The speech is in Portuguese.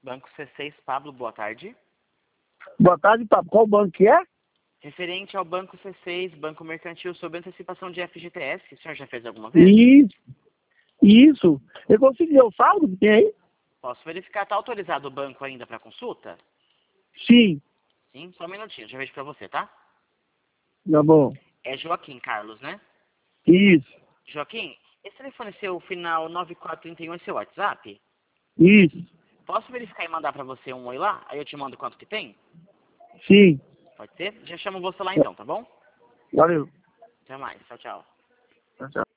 Banco C6, Pablo, boa tarde. Boa tarde, Pablo. Qual banco que é? Referente ao Banco C6, Banco Mercantil, sobre antecipação de FGTS, o senhor já fez alguma vez? Isso. Eu consegui ver o saldo que tem aí? Posso verificar, está autorizado o banco ainda para consulta? Sim. Sim, só um minutinho, já vejo para você, tá? Tá bom. É Joaquim Carlos, né? Isso. Joaquim, esse telefone seu, final 9431, é seu WhatsApp? Isso. Posso verificar e mandar para você um oi lá? Aí eu te mando quanto que tem? Sim. Pode ser? Já chamo você lá então, tá bom? Valeu. Até mais, tchau, tchau. Tchau, tchau.